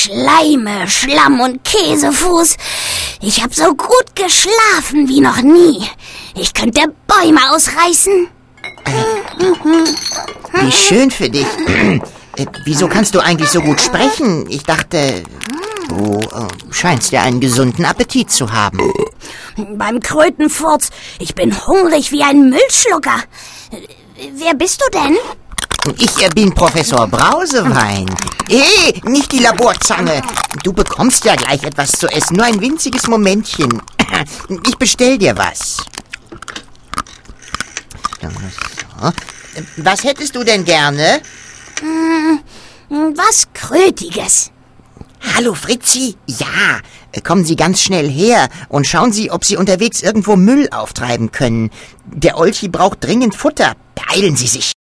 Schleime, Schlamm und Käsefuß. Ich hab so gut geschlafen wie noch nie. Ich könnte Bäume ausreißen. Wie schön für dich. Wieso kannst du eigentlich so gut sprechen? Ich dachte, du scheinst ja einen gesunden Appetit zu haben. Beim Krötenfurz. Ich bin hungrig wie ein Müllschlucker. Wer bist du denn? Ich bin Professor Brausewein. Nicht die Laborzange. Du bekommst ja gleich etwas zu essen. Nur ein winziges Momentchen. Ich bestell dir was. So. Was hättest du denn gerne? Was Krötiges. Hallo Fritzi. Ja, kommen Sie ganz schnell her und schauen Sie, ob Sie unterwegs irgendwo Müll auftreiben können. Der Olchi braucht dringend Futter. Beeilen Sie sich.